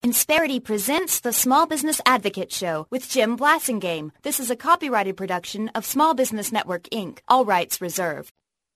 Insperity presents the Small Business Advocate Show with Jim Blasingame. This is a copyrighted production of Small Business Network, Inc., all rights reserved.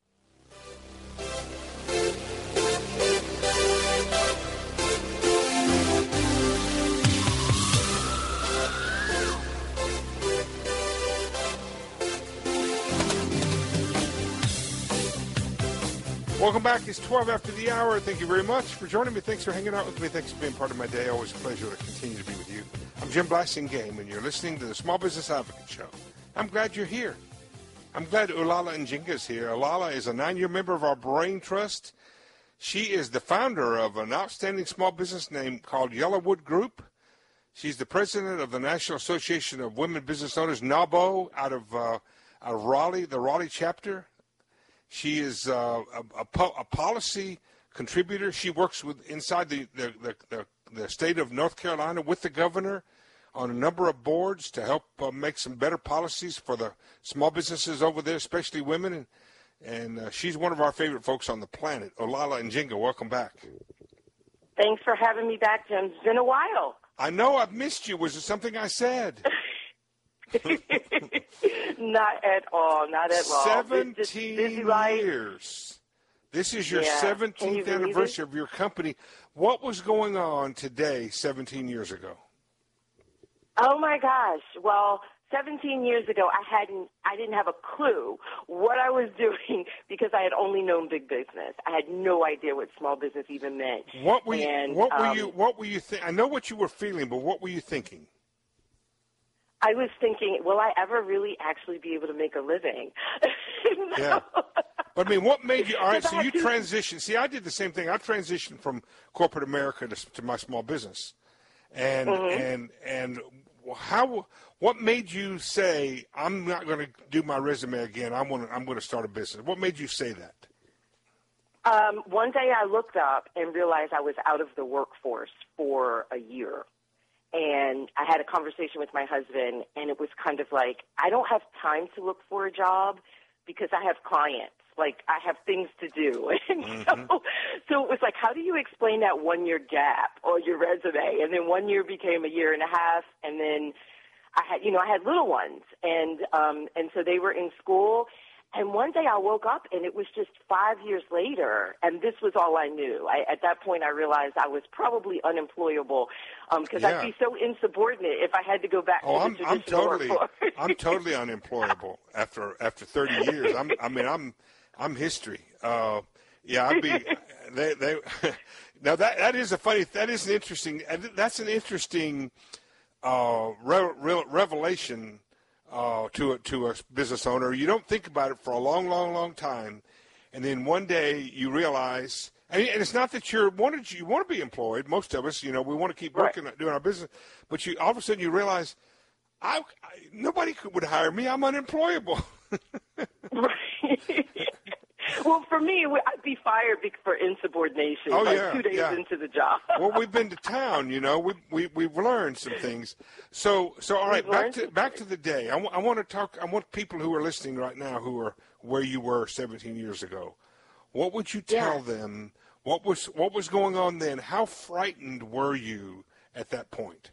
Welcome back. It's 12 after the hour. Thank you very much for joining me. Thanks for hanging out with me. Thanks for being part of my day. Always a pleasure to continue to be with you. I'm Jim Blasingame, and you're listening to the Small Business Advocate Show. I'm glad you're here. I'm glad Olala Njinga is here. Olala is a 9-year member of our Brain Trust. She is the founder of an outstanding small business name called Yellowwood Group. She's the president of the National Association of Women Business Owners, NAWBO, out of Raleigh, the Raleigh chapter. She is a policy contributor. She works with inside the state of North Carolina with the governor on a number of boards to help make some better policies for the small businesses over there, especially women. And she's one of our favorite folks on the planet. Olala Njinga, welcome back. Thanks for having me back, Jim. It's been a while. I know I've missed you. Was it something I said? Not at all. Not at all. 17 years. This is your 17th anniversary of your company. What was going on today 17 years ago? Oh, my gosh. Well, 17 years ago, I didn't have a clue what I was doing because I had only known big business. I had no idea what small business even meant. What were you I know what you were feeling, but what were you thinking? I was thinking, will I ever really actually be able to make a living? No. Yeah. But, I mean, what made you – all right, so you transitioned. See, I did the same thing. I transitioned from corporate America to my small business. And what made you say, I'm not going to do my resume again, I'm going to start a business? What made you say that? One day I looked up and realized I was out of the workforce for a year. And I had a conversation with my husband, and it was kind of like, I don't have time to look for a job because I have clients. Like, I have things to do. And so it was like, how do you explain that 1-year gap on your resume? And then 1 year became a year and a half, and then I had little ones. And so they were in school. And one day I woke up, and it was just 5 years later, and this was all I knew. At that point, I realized I was probably unemployable because I'd be so insubordinate if I had to go back to the traditional workforce. I'm totally unemployable after 30 years. I'm history. I'd be. Now that is an interesting revelation. To a business owner. You don't think about it for a long, long, long time, and then one day you realize, and it's not that you want to be employed. Most of us, we want to keep working, doing our business, but all of a sudden you realize, nobody would hire me. I'm unemployable. Right. Well, for me, I'd be fired for insubordination 2 days into the job. Well, we've been to town, we've learned some things. So all right, back to the day. I want people who are listening right now who are where you were 17 years ago. What would you tell them? What was going on then? How frightened were you at that point?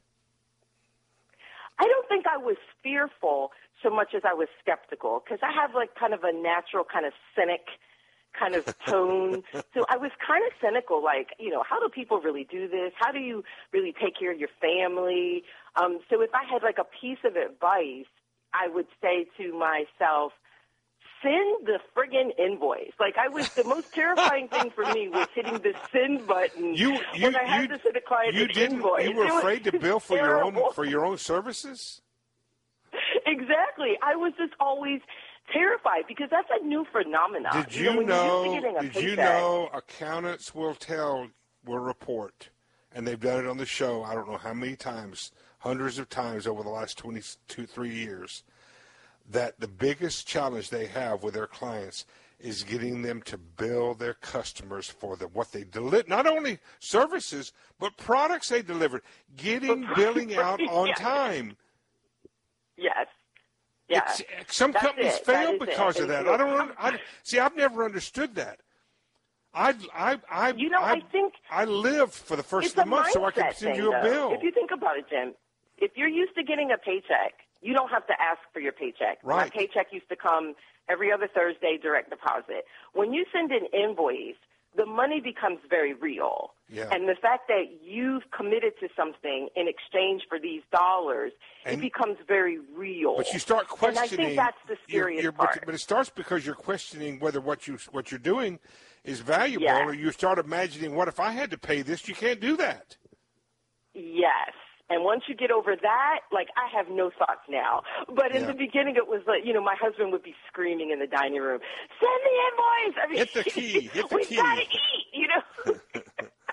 I don't think I was fearful so much as I was skeptical, because I have like kind of a natural kind of cynic kind of tone. So I was kind of cynical, like, how do people really do this? How do you really take care of your family? So if I had like a piece of advice, I would say to myself, send the friggin' invoice. Like, the most terrifying thing for me was hitting the send button when I had to send a client an invoice. You were afraid to bill for your own services? Exactly. I was just always terrified because that's a new phenomenon. Did you know accountants will report, and they've done it on the show, I don't know how many times, hundreds of times over the last 3 years, that the biggest challenge they have with their clients is getting them to bill their customers for what they deliver, not only services, but products they delivered, billing out on time. Yes. Yeah. Some companies fail because of that. I've never understood that. I think I live for the first it's of the month a so I can mindset send thing, you a though. bill. If you think about it, Jim, if you're used to getting a paycheck, you don't have to ask for your paycheck. Right. My paycheck used to come every other Thursday, direct deposit. When you send an invoice, the money becomes very real. Yeah. And the fact that you've committed to something in exchange for these dollars, it becomes very real. But you start questioning. And I think that's the scariest part. But it starts because you're questioning whether what you're doing is valuable, Yes. or you start imagining, what if I had to pay this? You can't do that. Yes. And once you get over that, like, I have no thoughts now. But in the beginning, it was like, my husband would be screaming in the dining room, send the invoice. I mean, Hit the key. We've got to eat,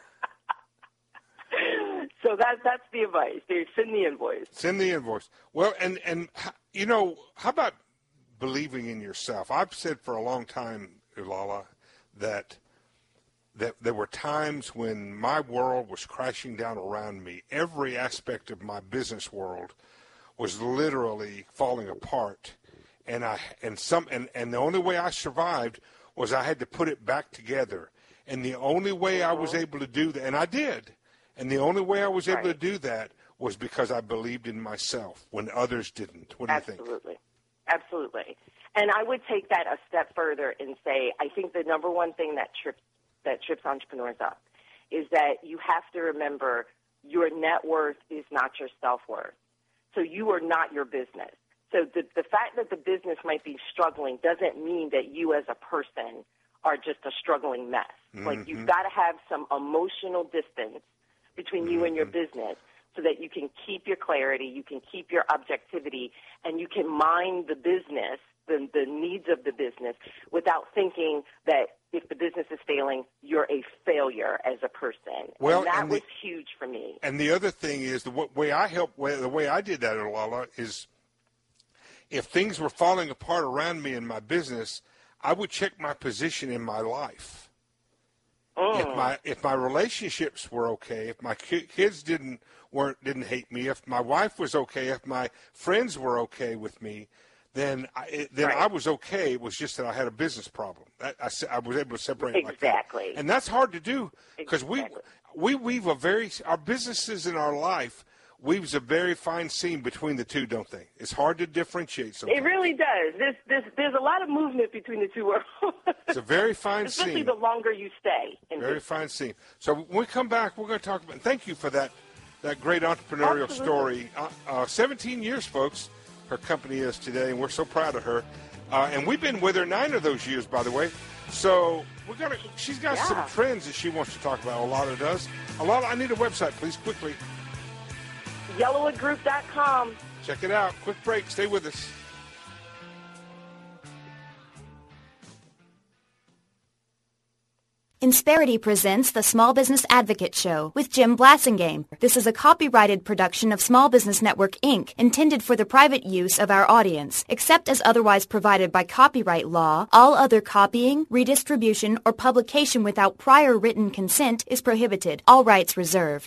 So that's the advice. Send the invoice. Send the invoice. Well, and how about believing in yourself? I've said for a long time, Ulala, that there were times when my world was crashing down around me. Every aspect of my business world was literally falling apart, and the only way I survived was I had to put it back together. And the only way I was able to do that, and I did, and the only way I was able to do that was because I believed in myself when others didn't. What do you think? Absolutely. And I would take that a step further and say, I think the number one thing that trips entrepreneurs up is that you have to remember your net worth is not your self-worth. So you are not your business. So the fact that the business might be struggling doesn't mean that you as a person are just a struggling mess. Mm-hmm. Like, you've got to have some emotional distance between you and your business so that you can keep your clarity, you can keep your objectivity, and you can mind the business, the needs of the business, without thinking that if the business is failing, you're a failure as a person. Well, and that was huge for me. And the other thing is, the way I did that, Ulala, is if things were falling apart around me in my business, I would check my position in my life. If my relationships were okay, if my kids didn't hate me, if my wife was okay, if my friends were okay with me, then I was okay. It was just that I had a business problem. I was able to separate it like that. Exactly. And that's hard to do because we weave our businesses in our life weaves a very fine seam between the two, don't they? It's hard to differentiate sometimes. It really does. There's a lot of movement between the two worlds. It's a very fine Especially seam. the longer you stay. Very fine seam. So when we come back, we're going to talk about, and thank you for that great entrepreneurial story. 17 years, folks, her company is today, and we're so proud of her. And we've been with her 9 of those years, by the way. So she's got some trends that she wants to talk about. Ulala does. Ulala, I need a website, please, quickly. YellowwoodGroup.com. Check it out. Quick break. Stay with us. Insperity presents the Small Business Advocate Show with Jim Blasingame. This is a copyrighted production of Small Business Network, Inc., intended for the private use of our audience. Except as otherwise provided by copyright law, all other copying, redistribution, or publication without prior written consent is prohibited. All rights reserved.